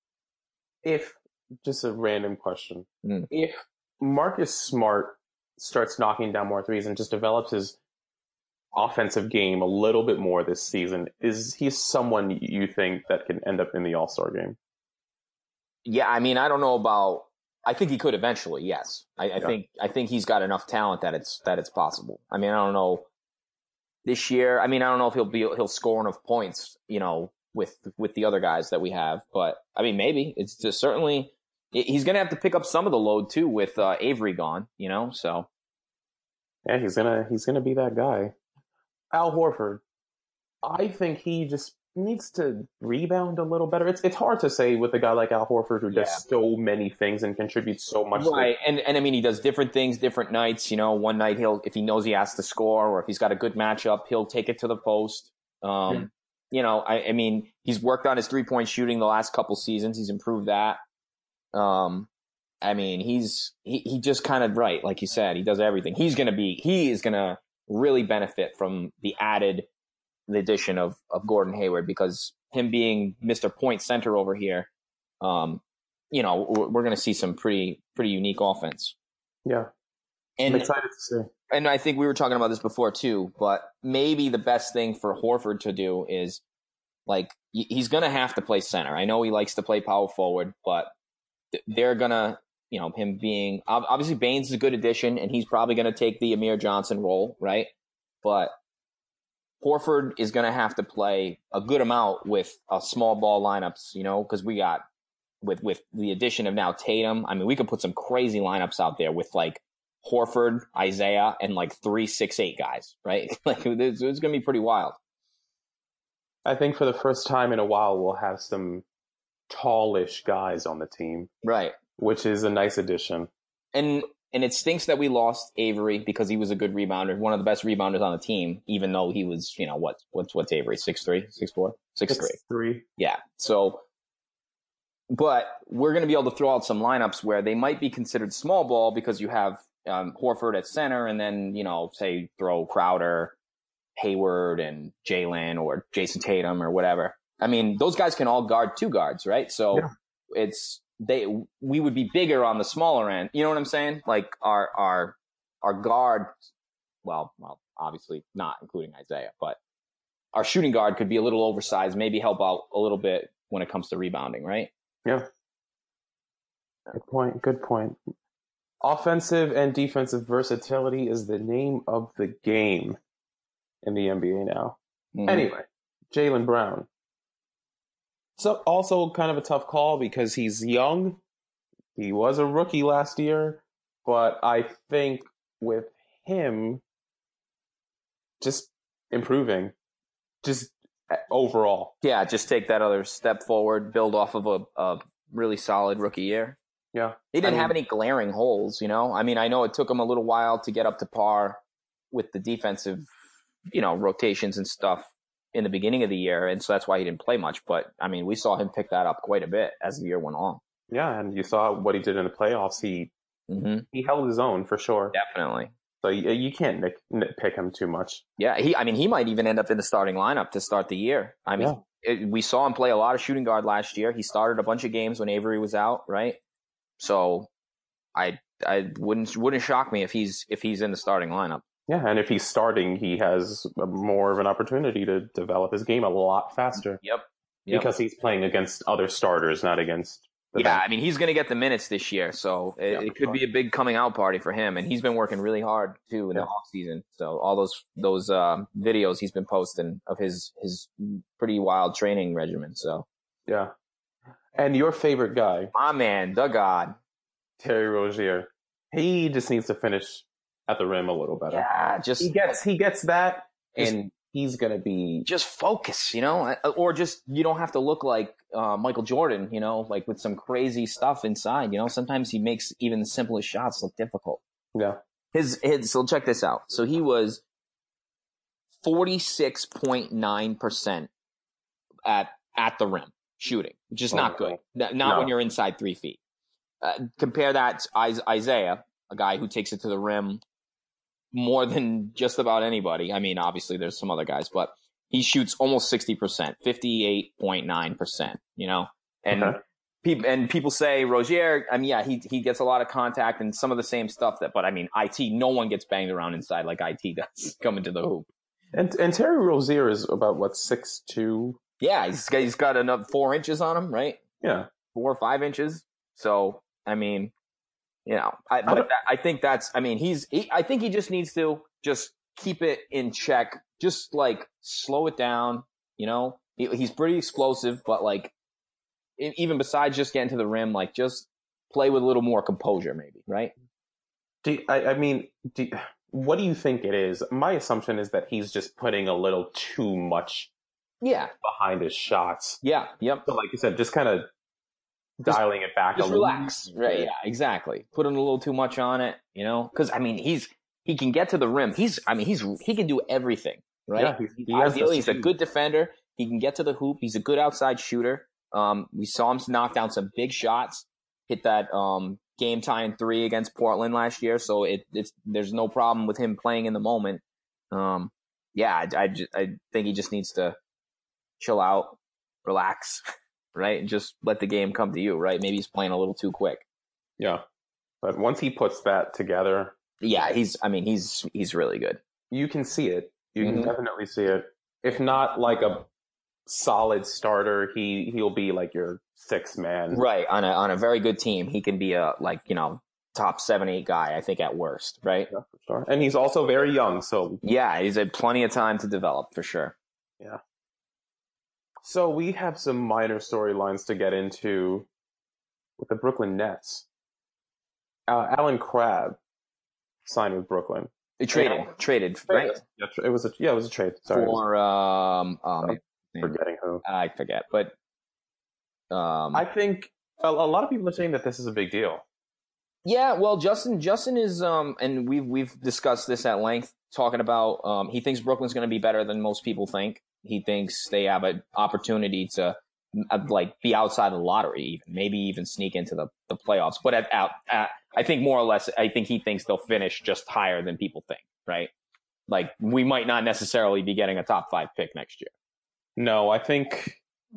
if just a random question, mm. if Marcus Smart starts knocking down more threes and just develops his offensive game a little bit more this season, is he someone you think that can end up in the All-Star game? Yeah, I mean, I don't know about. I think he could eventually. Yes, I, I yeah. think I think he's got enough talent that it's that it's possible. I mean, I don't know this year. I mean, I don't know if he'll be he'll score enough points, you know, with with the other guys that we have. But I mean, maybe it's just certainly he's going to have to pick up some of the load too with uh, Avery gone. You know, so yeah, he's gonna he's gonna be that guy. Al Horford, I think he just needs to rebound a little better. It's it's hard to say with a guy like Al Horford who does yeah. so many things and contributes so much. Right, to- and and I mean he does different things, different nights. You know, one night he'll if he knows he has to score, or if he's got a good matchup, he'll take it to the post. Um, yeah. You know, I, I mean he's worked on his three point shooting the last couple seasons. He's improved that. Um, I mean he's he he just kind of right, like you said, he does everything. He's gonna be he is gonna really benefit from the added the addition of of Gordon Hayward, because him being Mister Point Center over here, um, you know, we're, we're going to see some pretty pretty unique offense. Yeah, and, I'm excited to see. And I think we were talking about this before too, but maybe the best thing for Horford to do is, like, he's going to have to play center. I know he likes to play power forward, but they're going to, you know, him being obviously Baines is a good addition, and he's probably going to take the Amir Johnson role, right? But Horford is going to have to play a good amount with uh, small ball lineups, you know, because we got with with the addition of now Tatum. I mean, we could put some crazy lineups out there with like Horford, Isaiah, and like three six eight guys, right? Like it's, it's going to be pretty wild. I think for the first time in a while, we'll have some tallish guys on the team, right? Which is a nice addition. And and it stinks that we lost Avery because he was a good rebounder, one of the best rebounders on the team, even though he was, you know, what what's what's Avery, six three, six four, six three, three. Yeah. So, but we're going to be able to throw out some lineups where they might be considered small ball because you have um, Horford at center, and then, you know, say throw Crowder, Hayward, and Jalen or Jason Tatum or whatever. I mean, those guys can all guard two guards, right? So yeah. it's they we would be bigger on the smaller end. You know what I'm saying? Like our our our guard, well, well, obviously not including Isaiah, but our shooting guard could be a little oversized, maybe help out a little bit when it comes to rebounding, right? Yeah. Good point. Good point. Offensive and defensive versatility is the name of the game in the N B A now. Mm-hmm. Anyway, Jaylen Brown. So also kind of a tough call because he's young. He was a rookie last year, but I think with him just improving, just overall. Yeah, just take that other step forward, build off of a, a really solid rookie year. Yeah. He didn't I mean, have any glaring holes, you know? I mean, I know it took him a little while to get up to par with the defensive, you know, rotations and stuff in the beginning of the year, and so that's why he didn't play much. But, I mean, we saw him pick that up quite a bit as the year went on. Yeah, and you saw what he did in the playoffs. He mm-hmm. he held his own for sure. Definitely. So you, you can't nit, nitpick him too much. Yeah, he. I mean, he might even end up in the starting lineup to start the year. I mean, yeah. it, we saw him play a lot of shooting guard last year. He started a bunch of games when Avery was out, right? So I I wouldn't wouldn't shock me if he's if he's in the starting lineup. Yeah, and if he's starting, he has more of an opportunity to develop his game a lot faster. Yep. yep. Because he's playing against other starters, not against the Yeah, bench. I mean, he's going to get the minutes this year, so it, Yeah, it could sure. be a big coming out party for him. And he's been working really hard, too, in Yeah. the off season. So all those those um, videos he's been posting of his, his pretty wild training regimen. So, Yeah. And your favorite guy, my man, the God. Terry Rozier, he just needs to finish at the rim a little better. Yeah, just He gets he gets that, Just- and he's going to be... just focus, you know, or just you don't have to look like uh, Michael Jordan, you know, like with some crazy stuff inside. You know, sometimes he makes even the simplest shots look difficult. Yeah. His his. So check this out. So he was forty-six point nine percent at at the rim shooting, which is not Oh, good. no. N- Not No. when you're inside three feet. Uh, compare that to Is- Isaiah, a guy who takes it to the rim more than just about anybody. I mean, obviously there's some other guys, but he shoots almost sixty percent, fifty-eight point nine percent, you know? And Okay. people and people say Rozier, I mean, yeah, he he gets a lot of contact and some of the same stuff that, but I mean, I T, no one gets banged around inside like I T does coming to the hoop. And and Terry Rozier is about, what, six two? Yeah, he's got, he's got enough four inches on him, right? Yeah. Four or five inches. So, I mean, you know, I, I but don't- that, I think that's, I mean, he's, he, I think he just needs to just keep it in check, just like slow it down, you know? He, he's pretty explosive, but like, e- even besides just getting to the rim, like just play with a little more composure, maybe, right? Do you- I, I mean, do you- what do you think it is? My assumption is that he's just putting a little too much Yeah. behind his shots. Yeah. Yep. So, like you said, just kind of dialing it back a Just little. relax. Right. Yeah, exactly. Putting a little too much on it, you know? Cause I mean, he's, he can get to the rim. He's, I mean, he's, he can do everything, right? Yeah, he- he has the Ideally, he's a speed. good defender. He can get to the hoop. He's a good outside shooter. Um, we saw him knock down some big shots, hit that, um, game tying three against Portland last year. So it, it's, there's no problem with him playing in the moment. Um, yeah, I, I, ju- I think he just needs to chill out, relax, right? And just let the game come to you, right? Maybe he's playing a little too quick. Yeah. But once he puts that together, Yeah, he's, I mean, he's, he's really good. you can see it. You Mhm. can definitely see it. If not like a solid starter, he, he'll be like your sixth man. Right. On a, on a very good team, he can be a, like, you know, top seven, eight guy, I think at worst, right? Yeah, for sure. And he's also very young, so Yeah, he's had plenty of time to develop for sure. yeah. So we have some minor storylines to get into with the Brooklyn Nets. Uh, Alan Crabb signed with Brooklyn. They traded, Yeah. traded, right? Yeah, it was a yeah, it was a trade. Sorry, For, um, oh, man, I'm forgetting who. I forget, but, um, I think a, a lot of people are saying that this is a big deal. yeah, well, Justin, Justin is, um, and we've, we've discussed this at length, talking about, um, he thinks Brooklyn's going to be better than most people think. He thinks they have an opportunity to, uh, like, be outside the lottery, even maybe even sneak into the, the playoffs. But at, at, at, I think more or less, I think he thinks they'll finish just higher than people think, right? Like, we might not necessarily be getting a top five pick next year. No, I think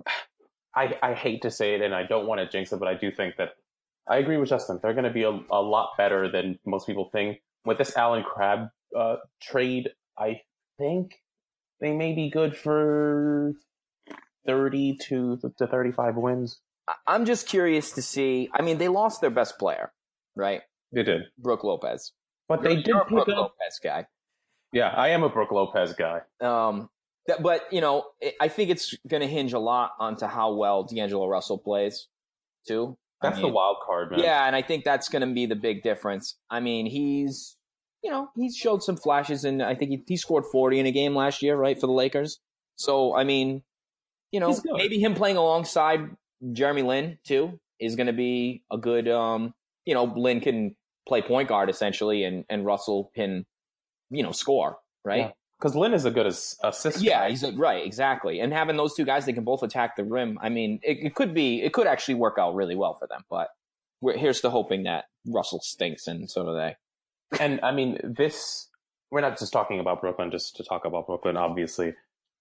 I I hate to say it, and I don't want to jinx it, but I do think that I agree with Justin. They're going to be a, a lot better than most people think. With this Alan Crabb uh, trade, I think they may be good for thirty to to thirty-five wins. I- I'm just curious to see. I mean, they lost their best player, right? They did, Brooke Lopez. but they You're- did you're a pick Brooke up. Lopez guy. Yeah, I am a Brooke Lopez guy. Um, that, but you know, it, I think it's going to hinge a lot onto how well D'Angelo Russell plays, too. I That's mean, the wild card, man. yeah, and I think that's going to be the big difference. I mean, he's, you know, he's showed some flashes, and I think he, he scored forty in a game last year, right, for the Lakers. So, I mean, you know, He's good. maybe him playing alongside Jeremy Lin too is going to be a good. Um, you know, Lin can play point guard essentially, and and Russell can, you know, score, right? Because Lynn is a good as, assist. Yeah, guy. he's a, right, exactly. And having those two guys that can both attack the rim, I mean, it, it could be, it could actually work out really well for them. But we're, here's to hoping that Russell stinks, and so do they. And I mean, this, we're not just talking about Brooklyn just to talk about Brooklyn, obviously.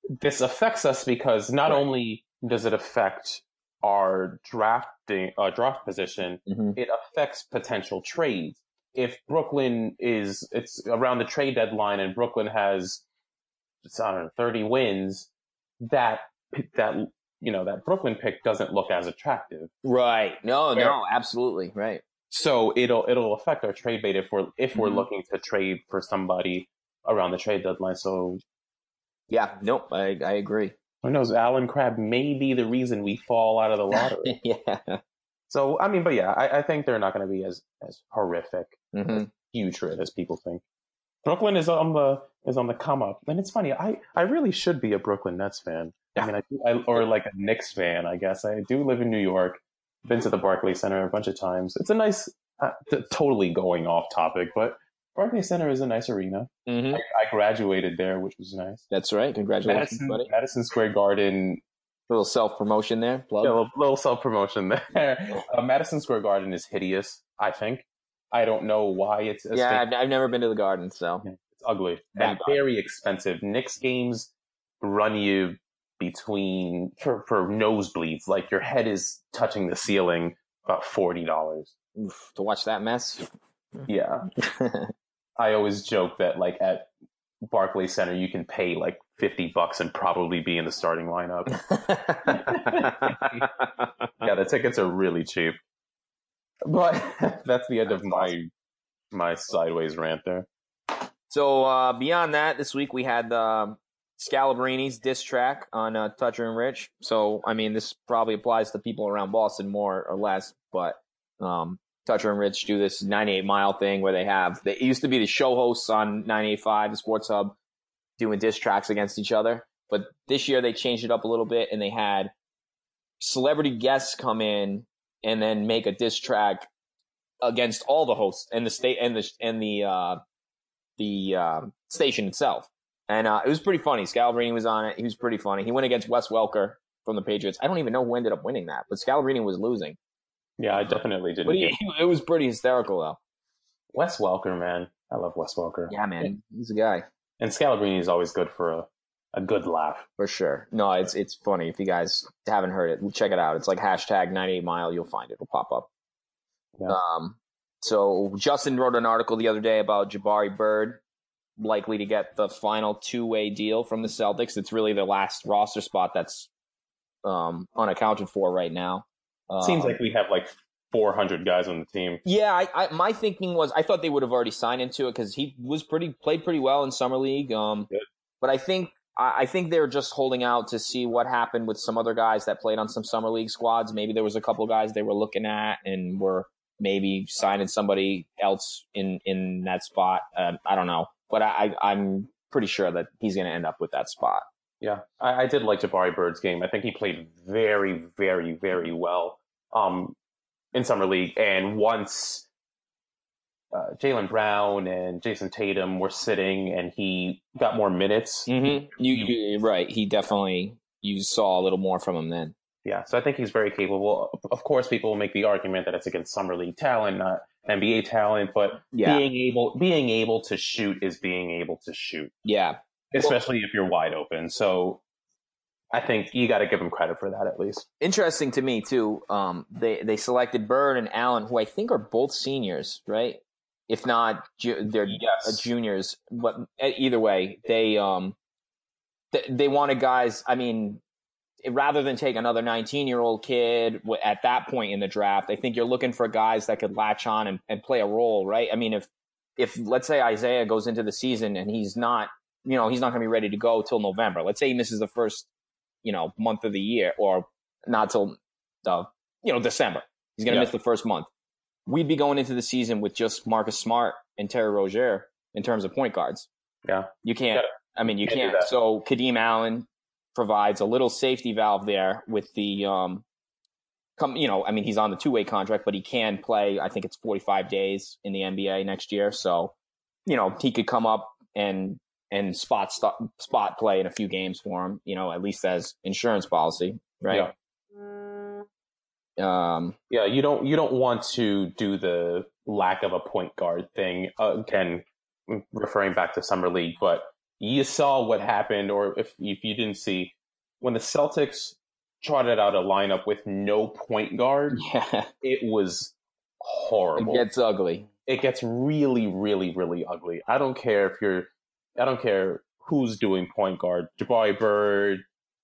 this affects us because not right. only does it affect our drafting uh, draft position, mm-hmm. it affects potential trades. If Brooklyn is it's around the trade deadline and Brooklyn has I don't know thirty wins, that that you know that Brooklyn pick doesn't look as attractive. Right. No, Where, no, absolutely. Right. So it'll it'll affect our trade bait if we're if we're mm-hmm. looking to trade for somebody around the trade deadline. So yeah, nope, I I agree. Who knows? Alan Crabb may be the reason we fall out of the lottery. yeah. So I mean, but yeah, I, I think they're not going to be as as horrific, mm-hmm. as putrid as people think. Brooklyn is on the is on the come up, and it's funny. I, I really should be a Brooklyn Nets fan. Yeah. I mean, I, I or like a Knicks fan. I guess I do live in New York. Been to the Barclays Center a bunch of times. It's a nice, uh, t- totally going off topic, but Barclays Center is a nice arena. Mm-hmm. I, I graduated there, which was nice. That's right. Congratulations, Madison, buddy. Madison Square Garden. A little self promotion there. Plug. Yeah, a little, little self promotion there. uh, Madison Square Garden is hideous. I think. I don't know why it's. Yeah, I've, I've never been to the Garden, so it's ugly and very expensive. Knicks games run you between for for nosebleeds, like your head is touching the ceiling, about forty dollars to watch that mess. Yeah. I always joke that like at Barclays Center you can pay like fifty bucks and probably be in the starting lineup. Yeah, the tickets are really cheap. But that's the end that's of my awesome. my sideways rant there. So uh, beyond that, this week we had uh, Scalabrini's diss track on uh, Toucher and Rich. So I mean, this probably applies to people around Boston more or less, but um, Toucher and Rich do this ninety-eight mile thing where they have they it used to be the show hosts on ninety-eight point five, the Sports Hub, doing diss tracks against each other. But this year they changed it up a little bit and they had celebrity guests come in and then make a diss track against all the hosts and the state and the and the uh, the uh, station itself. And uh, it was pretty funny. Scalabrini was on it. He was pretty funny. He went against Wes Welker from the Patriots. I don't even know who ended up winning that, but Scalabrini was losing. Yeah, I definitely didn't. But he, it was pretty hysterical, though. Wes Welker, man. I love Wes Welker. Yeah, man. He's a guy. And Scalabrini is always good for a, a good laugh. For sure. No, it's it's funny. If you guys haven't heard it, check it out. It's like hashtag ninety-eight mile. You'll find it. It'll pop up. Yeah. Um. So Justin wrote an article the other day about Jabari Bird likely to get the final two-way deal from the Celtics. It's really the last roster spot that's um, unaccounted for right now. Um, Seems like we have like four hundred guys on the team. Yeah, I, I, my thinking was I thought they would have already signed into it because he was pretty played pretty well in summer league. Um, but I think I, I think they're just holding out to see what happened with some other guys that played on some summer league squads. Maybe there was a couple guys they were looking at and were maybe signing somebody else in in that spot. Um, I don't know, but I, I I'm pretty sure that he's going to end up with that spot. Yeah, I, I did like Jabari Bird's game. I think he played very, very, very well um, in summer league. And once uh, Jaylen Brown and Jason Tatum were sitting, and he got more minutes. Mm-hmm. You, you right? He definitely you saw a little more from him then. Yeah, so I think he's very capable. Of course, people will make the argument that it's against summer league talent, not N B A talent. But yeah. being able being able to shoot is being able to shoot. Yeah. Especially well, if you're wide open. So I think you got to give him credit for that at least. Interesting to me, too. Um, they, they selected Bird and Allen, who I think are both seniors, right? If not, ju- they're yes. juniors. But either way, they um, they, they wanted guys, I mean, rather than take another nineteen-year-old kid at that point in the draft, I think you're looking for guys that could latch on and, and play a role, right? I mean, if, if let's say Isaiah goes into the season and he's not, you know, he's not going to be ready to go till November. Let's say he misses the first, you know, month of the year or not till, the, you know, December. He's going to yeah. miss the first month. We'd be going into the season with just Marcus Smart and Terry Rozier in terms of point guards. Yeah. You can't, yeah. I mean, you can't. can't. So Kadeem Allen provides a little safety valve there with the, um, come, you know, I mean, he's on the two-way contract, but he can play, I think it's forty-five days in the N B A next year. So, you know, he could come up and, and spot st- spot play in a few games for him, you know, at least as insurance policy, right? Yeah. Um, yeah, you don't you don't want to do the lack of a point guard thing uh, again, referring back to summer league, but you saw what happened, or if if you didn't see, when the Celtics trotted out a lineup with no point guard, yeah, it was horrible. It gets ugly. It gets really, really, really ugly. I don't care if you're, I don't care who's doing point guard, Jabari Bird.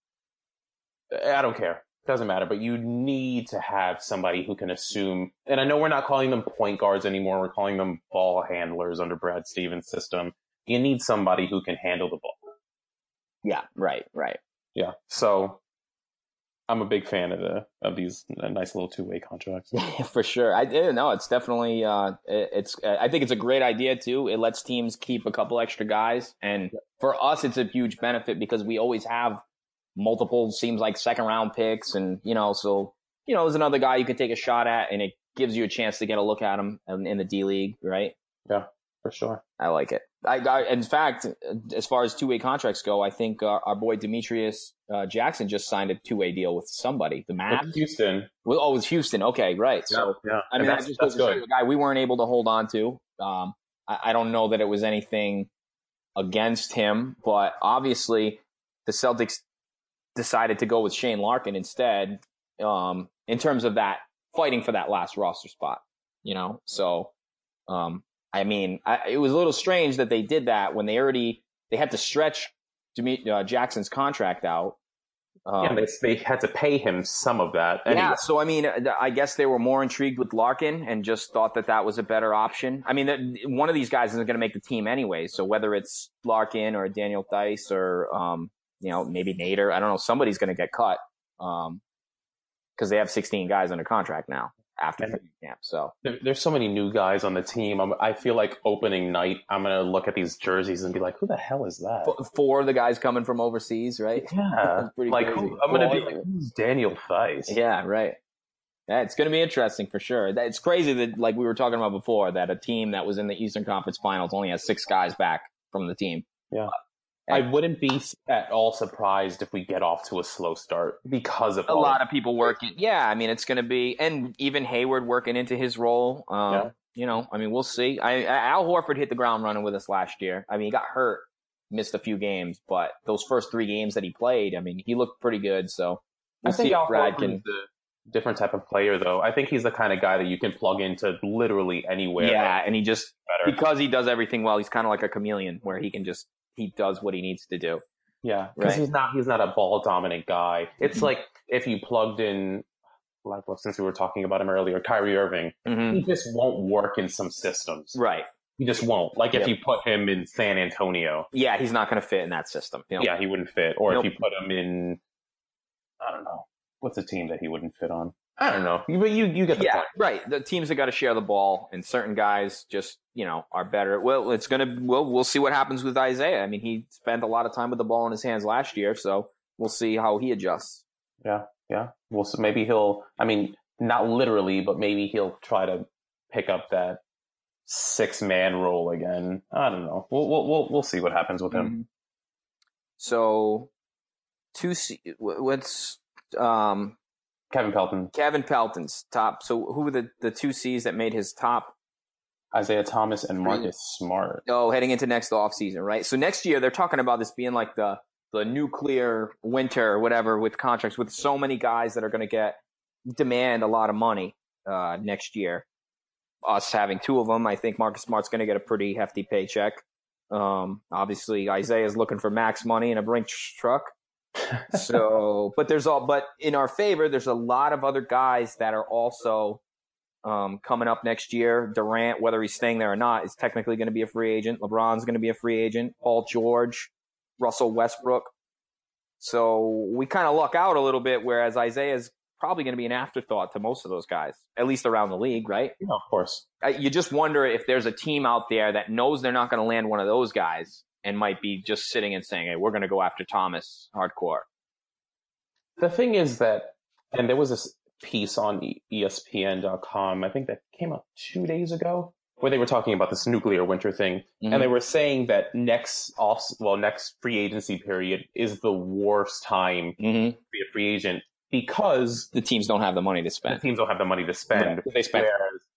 I don't care. Doesn't matter. But you need to have somebody who can assume. And I know we're not calling them point guards anymore. We're calling them ball handlers under Brad Stevens' system. You need somebody who can handle the ball. Yeah, right, right. Yeah. So I'm a big fan of the of these nice little two way contracts. For sure. I didn't know. It's definitely. Uh, it, it's. I think it's a great idea too. It lets teams keep a couple extra guys, and for us, it's a huge benefit because we always have multiple. Seems like second round picks, and you know, so you know, there's another guy you could take a shot at, and it gives you a chance to get a look at him in, in the D League, right? Yeah, for sure. I like it. I, I, in fact, as far as two-way contracts go, I think uh, our boy Demetrius uh, Jackson just signed a two-way deal with somebody. The Mavs? Houston. Well, oh, it was Houston. Okay, right. Yeah, so, yeah. I mean, that's, I just that's good. a guy we weren't able to hold on to. Um, I, I don't know that it was anything against him, but obviously the Celtics decided to go with Shane Larkin instead um, in terms of that fighting for that last roster spot, you know? So, um, I mean, I, it was a little strange that they did that when they already they had to stretch Demi, uh, Jackson's contract out. Um, yeah, they, they had to pay him some of that. Anyway. Yeah, so I mean, I guess they were more intrigued with Larkin and just thought that that was a better option. I mean, one of these guys isn't going to make the team anyway, so whether it's Larkin or Daniel Theis or um, you know, maybe Nader, I don't know, somebody's going to get cut because um, they have sixteen guys under contract now. After training camp, so there, there's so many new guys on the team. I'm, I feel like opening night, I'm gonna look at these jerseys and be like, "Who the hell is that?" Four of the guys coming from overseas, right? Yeah, pretty like crazy. who, I'm gonna be like, "Who's Daniel Theis?" Yeah, right. Yeah, it's gonna be interesting for sure. It's crazy that, like we were talking about before, that a team that was in the Eastern Conference Finals only has six guys back from the team. Yeah. I wouldn't be at all surprised if we get off to a slow start because of a lot of people working. Yeah, I mean, it's going to be, and even Hayward working into his role. Um, yeah. You know, I mean, we'll see. I, Al Horford hit the ground running with us last year. I mean, he got hurt, missed a few games, but those first three games that he played, I mean, he looked pretty good. So we'll I think see Al if Brad Horford can. is a different type of player, though. I think he's the kind of guy that you can plug into literally anywhere. Yeah, and he just better. because he does everything well, he's kind of like a chameleon where he can just. He does what he needs to do. Yeah, because right? he's not he's not a ball dominant guy. It's mm-hmm. like if you plugged in, like well, since we were talking about him earlier, Kyrie Irving, mm-hmm. he just won't work in some systems. Right. He just won't. Like yep. if you put him in San Antonio. Yeah, he's not going to fit in that system. You know? Yeah, he wouldn't fit. Or nope. if you put him in, I don't know, what's a team that he wouldn't fit on? I don't know. But you, you get the yeah, point. Right. The teams have got to share the ball, and certain guys just, you know, are better. Well, it's going to, we'll, we'll see what happens with Isaiah. I mean, he spent a lot of time with the ball in his hands last year, so we'll see how he adjusts. Yeah, yeah. Well, so maybe he'll, I mean, not literally, but maybe he'll try to pick up that six-man role again. I don't know. We'll, we'll, we'll, we'll see what happens with him. Mm-hmm. So, two, what's, um, Kevin Pelton. Kevin Pelton's top. So who were the, the two C's that made his top? Isaiah Thomas and Marcus Smart. Oh, heading into next offseason, right? So next year they're talking about this being like the the nuclear winter or whatever with contracts with so many guys that are going to get demand a lot of money uh, next year. Us having two of them, I think Marcus Smart's going to get a pretty hefty paycheck. Um, obviously, Isaiah's looking for max money in a Brinks truck. So, but there's all, but in our favor, there's a lot of other guys that are also um, coming up next year. Durant, whether he's staying there or not, is technically going to be a free agent. LeBron's going to be a free agent. Paul George, Russell Westbrook. So we kind of luck out a little bit, whereas Isaiah's probably going to be an afterthought to most of those guys, at least around the league, right? Yeah, of course. You just wonder if there's a team out there that knows they're not going to land one of those guys and might be just sitting and saying, hey, we're going to go after Thomas hardcore. The thing is that, and there was this piece on E S P N dot com, I think that came out two days ago, where they were talking about this nuclear winter thing. Mm-hmm. And they were saying that next off, well, next free agency period is the worst time mm-hmm. to be a free agent because the teams don't have the money to spend. The teams don't have the money to spend. Right. They spend whereas,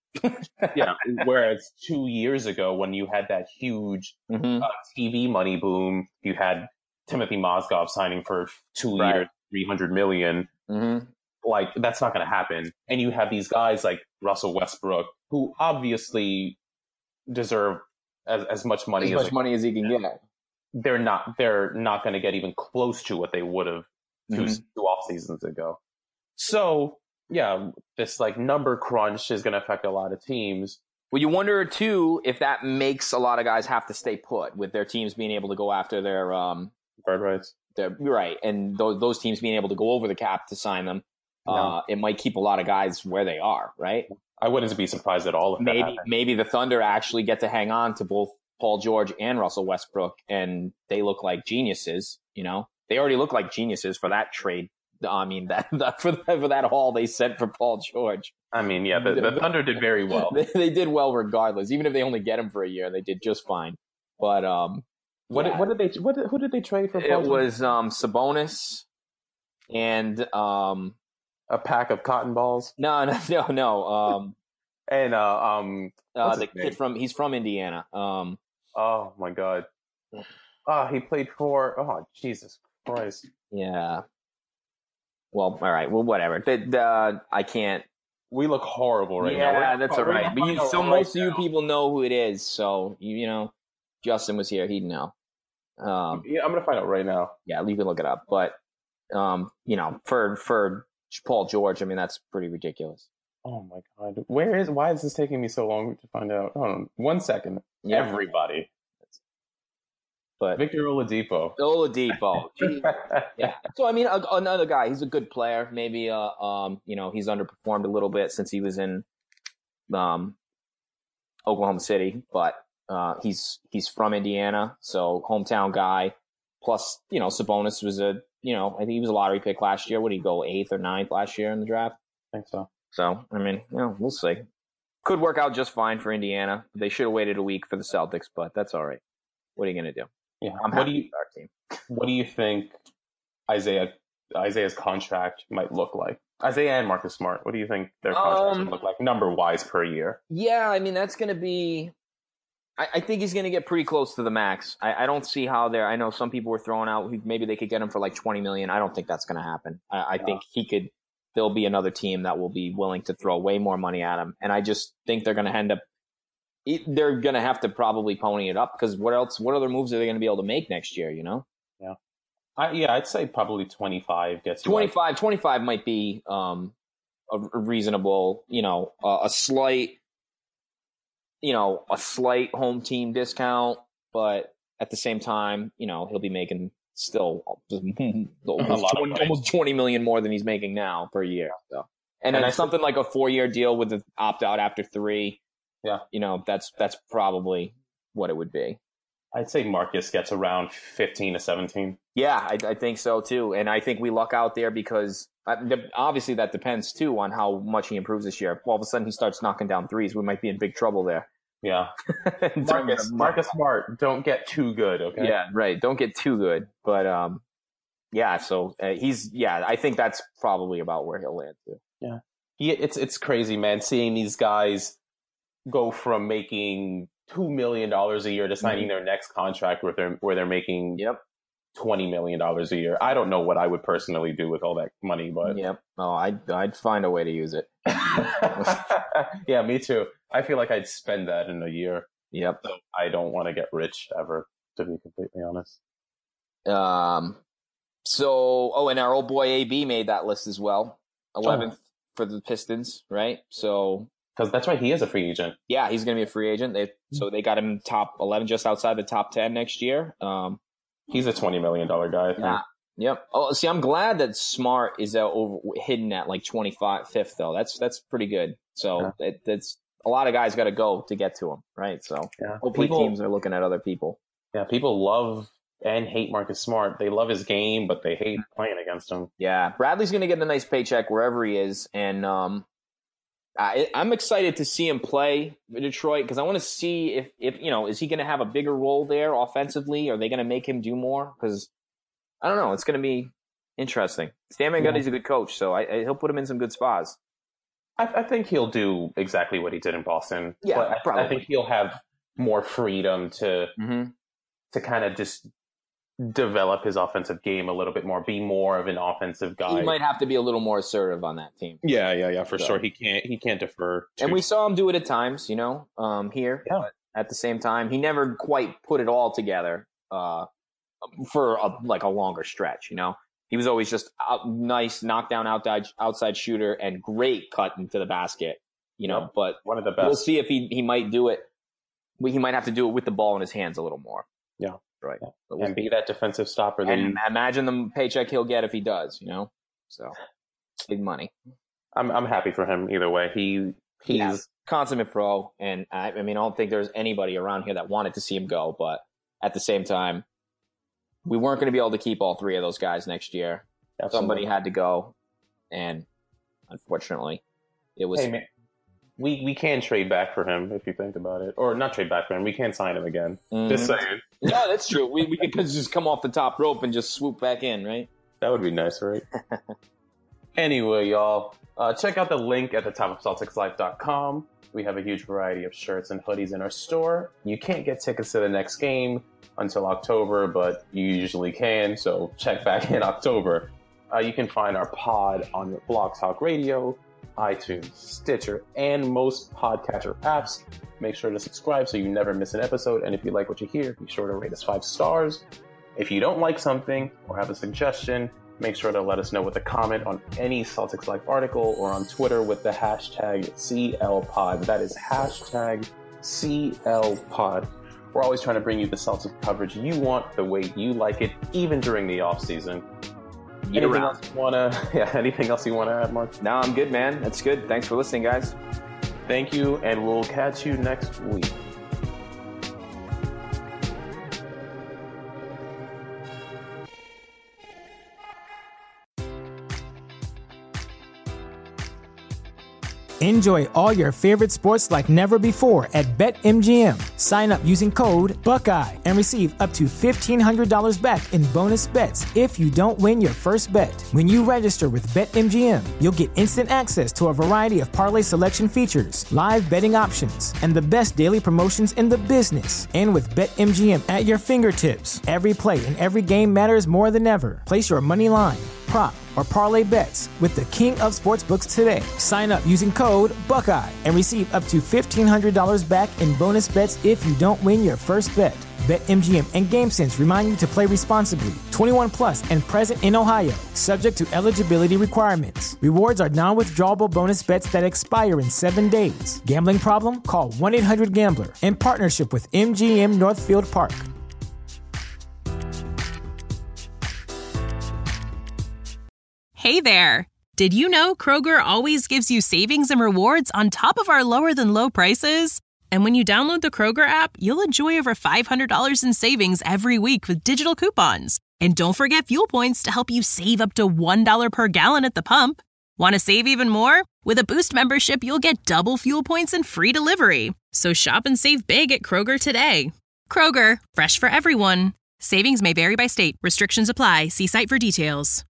Yeah. Whereas two years ago, when you had that huge Mm-hmm. uh, T V money boom, you had Timothy Mozgov signing for two Right. years, three hundred million. Mm-hmm. Like, that's not going to happen. And you have these guys like Russell Westbrook, who obviously deserve as, as much money As as much they, money as he can get. they're not. They're not going to get even close to what they would have two, Mhm. two off seasons ago. So yeah, this like number crunch is going to affect a lot of teams. Well, you wonder too if that makes a lot of guys have to stay put with their teams being able to go after their um Bird rights. their right, and those those teams being able to go over the cap to sign them. No. Uh, it might keep a lot of guys where they are, right? I wouldn't be surprised at all if that Maybe happened. maybe the Thunder actually get to hang on to both Paul George and Russell Westbrook, and they look like geniuses. You know, they already look like geniuses for that trade. I mean, that, that for for that haul they sent for Paul George. I mean, yeah, the, the Thunder did very well. They, they did well regardless, even if they only get him for a year. They did just fine. But um, What yeah. did, what did they what did, who did they trade for? Paul It George? was um Sabonis and um A pack of cotton balls no no no no um and uh um uh, what's the his name? kid from he's from Indiana. Um, Oh my god. Ah, he played for oh Jesus Christ. yeah. Well, all right. Well, whatever. The, the, I can't. We look horrible right yeah, now. We're- that's all we're right. gonna But you, find out so right most of you now. people know who it is. So you, you know, Justin was here. He'd know. Um, Yeah, I'm gonna find out right now. yeah, you can look it up. But um, you know, for for Paul George, I mean, that's pretty ridiculous. Oh my god. Where is why is this taking me so long to find out? Hold on. One second. Yeah. Everybody. But Victor Oladipo. Oladipo, gee. Yeah. So I mean, a, another guy. He's a good player. Maybe, uh, um, you know, he's underperformed a little bit since he was in, um, Oklahoma City. But uh, he's he's from Indiana, so hometown guy. Plus, you know, Sabonis was a, you know, I think he was a lottery pick last year. Would he go eighth or ninth last year in the draft? I think so. So I mean, you know, we'll see. Could work out just fine for Indiana. They should have waited a week for the Celtics, but that's all right. What are you gonna do? Yeah. I'm what happy do you with our team. what do you think Isaiah Isaiah's contract might look like? Isaiah and Marcus Smart, what do you think their contracts Um, would look like number wise per year? Yeah, I mean that's going to be. I, I think he's going to get pretty close to the max. I, I don't see how they're. I know some people were throwing out who- maybe they could get him for like twenty million. I don't think that's going to happen. I, I Yeah. think he could. There'll be another team that will be willing to throw way more money at him, and I just think they're going to end up. it- They're going to have to probably pony it up because what else? What other moves are they going to be able to make next year? You know, I, yeah, I'd say probably twenty-five gets you like- twenty-five, twenty-five might be um a, a reasonable. You know, uh, a slight. You know, a slight home team discount, but at the same time, you know, he'll be making still almost, lot of twenty, money. almost twenty million more than he's making now per year. So, and, And then I something like a four-year deal with the opt-out after three. Yeah. You know, that's that's probably what it would be. I'd say Marcus gets around fifteen to seventeen. Yeah, I, I think so too, and I think we luck out there because uh, the, obviously that depends too on how much he improves this year. If all of a sudden he starts knocking down threes, we might be in big trouble there. Yeah. In terms Marcus of- Marcus Smart, don't get too good, okay? Yeah, right. Don't get too good, but um, yeah. So uh, he's yeah. I think that's probably about where he'll land too. He, it's it's crazy, man, seeing these guys go from making two million dollars a year to signing their next contract where they're where they're making Yep. twenty million dollars a year. I don't know what I would personally do with all that money, but Yep. Oh, I'd I'd find a way to use it. yeah, me too. I feel like I'd spend that in a year. Yep. So I don't want to get rich ever, to be completely honest. Um. So, oh, and our old boy A B made that list as well. eleventh for the Pistons, right? So, Because that's right, he is a free agent. yeah, he's going to be a free agent. They so they got him top eleven, just outside the top ten next year. Um. He's a twenty million dollars guy, I think. Yeah. Yep. Oh, see, I'm glad that Smart is uh, over, hidden at like twenty-five, fifth though. That's that's pretty good. So Yeah. it, that's a lot of guys got to go to get to him, right? So Yeah. hopefully People- teams are looking at other people. Yeah, people love and hate Marcus Smart. They love his game, but they hate playing against him. Yeah, Bradley's going to get a nice paycheck wherever he is, and um, I, I'm excited to see him play for Detroit because I want to see if if you know is he going to have a bigger role there offensively? Are they going to make him do more? Because I don't know. It's going to be interesting. Stan Van Gundy's a good coach, so I, I, he'll put him in some good spots. I, I think he'll do exactly what he did in Boston. Yeah, but I, probably. I think he'll have more freedom to mm-hmm. to kind of just develop his offensive game a little bit more, be more of an offensive guy. He might have to be a little more assertive on that team. Yeah, yeah, yeah, for so. sure. He can't he can't defer. To... And we saw him do it at times, you know, um, here. Yeah. But at the same time, he never quite put it all together uh, for a, like a longer stretch, you know. He was always just a nice knockdown outside outside shooter and great cut into the basket, you know. Yeah, but one of the best. We'll see if he, he might do it. He might have to do it with the ball in his hands a little more. Yeah, right. Yeah. We'll and be that defensive stopper. That and you... imagine the paycheck he'll get if he does, you know. So big money. I'm I'm happy for him either way. He he's yeah, consummate pro, and I, I mean I don't think there's anybody around here that wanted to see him go, but at the same time, we weren't going to be able to keep all three of those guys next year. Absolutely. Somebody had to go, and unfortunately, it was. Hey, man, we we can trade back for him if you think about it, or not trade back for him. We can sign him again. Mm-hmm. Just saying. Yeah, that's true. We we could just come off the top rope and just swoop back in, right? That would be nice, right? Anyway, y'all, uh, check out the link at the top of Celtics Life dot com. We have a huge variety of shirts and hoodies in our store. You can't get tickets to the next game until October, but you usually can, so check back in October. Uh, you can find our pod on your Blog Talk Radio, iTunes, Stitcher, and most podcatcher apps. Make sure to subscribe so you never miss an episode, and if you like what you hear, be sure to rate us five stars. If you don't like something or have a suggestion, make sure to let us know with a comment on any Celtics Life article or on Twitter with the hashtag C L Pod. That is hashtag C L Pod. We're always trying to bring you the Celtics coverage you want, the way you like it, even during the off season. Anything else you wanna? Yeah. Anything else you wanna add, Mark? No, I'm good, man. That's good. Thanks for listening, guys. Thank you, and we'll catch you next week. Enjoy all your favorite sports like never before at BetMGM. Sign up using code Buckeye and receive up to fifteen hundred dollars back in bonus bets if you don't win your first bet. When you register with BetMGM, you'll get instant access to a variety of parlay selection features, live betting options, and the best daily promotions in the business. And with BetMGM at your fingertips, every play and every game matters more than ever. Place your money line, prop, or parlay bets with the king of sportsbooks today. Sign up using code Buckeye and receive up to fifteen hundred dollars back in bonus bets if you don't win your first bet. BetMGM and GameSense remind you to play responsibly. twenty-one plus and present in Ohio, subject to eligibility requirements. Rewards are non-withdrawable bonus bets that expire in seven days. Gambling problem? Call one eight hundred gambler. In partnership with M G M Northfield Park. Hey there! Did you know Kroger always gives you savings and rewards on top of our lower-than-low prices? And when you download the Kroger app, you'll enjoy over five hundred dollars in savings every week with digital coupons. And don't forget Fuel Points to help you save up to one dollar per gallon at the pump. Want to save even more? With a Boost membership, you'll get double Fuel Points and free delivery. So shop and save big at Kroger today. Kroger, fresh for everyone. Savings may vary by state. Restrictions apply. See site for details.